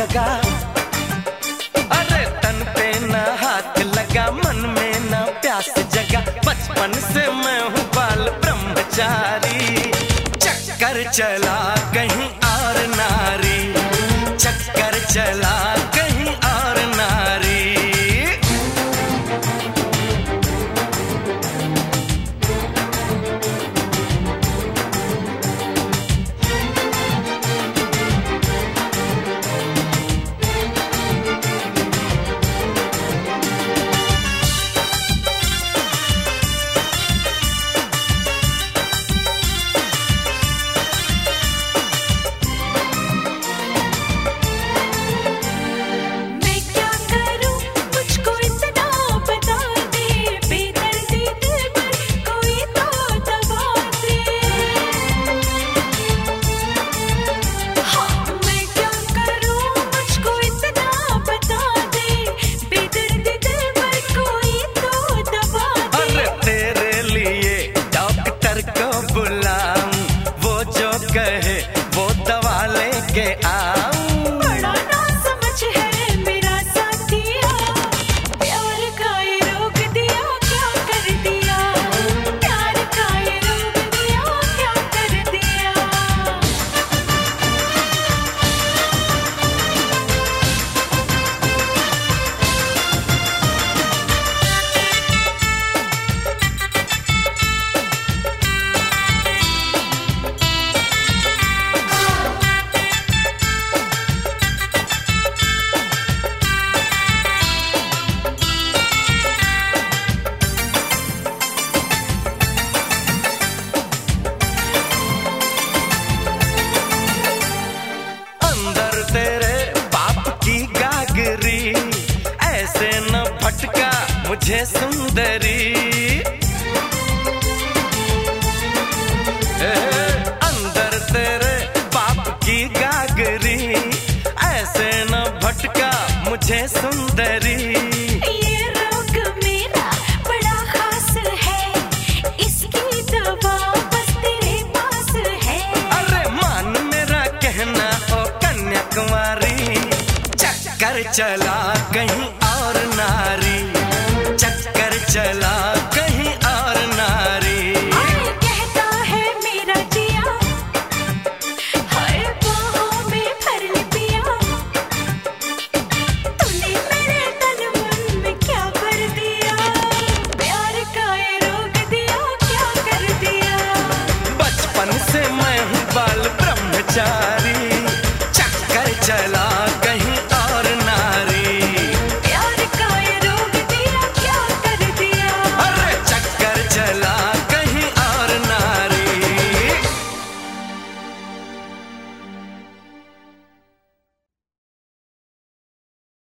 जगा। अरे तन पे ना हाथ लगा, मन में ना प्यास जगा। बचपन से मैं हूँ बाल ब्रह्मचारी। चक्कर चला कहीं और नारी, चक्कर चला कहीं और नारी। कहे वो दवा लेके आऊं। बड़ा ना समझ है मेरा साथिया, प्यार का ये रोग दिया क्या कर दिया, प्यार का ये रोग दिया क्या कर दिया। तेरे बाप की गागरी, ऐसे न भटका मुझे सुंदरी। अंदर तेरे बाप की गागरी, ऐसे न भटका मुझे सुंदरी। ये रोग मेरा बड़ा खास है, इसकी दवा बस तेरे पास है। अरे मान मेरा कहना ओ कन्याकुमारी, चक्कर चला कहीं और नारी, चक्कर चला कहीं और नारी। कहता है मेरा जिया, हर बाहों में भर ले पिया। तूने मेरे तन मन में क्या भर दिया, प्यार का ये रोग दिया क्या कर दिया। बचपन से मैं हूँ बाल ब्रह्मचारी।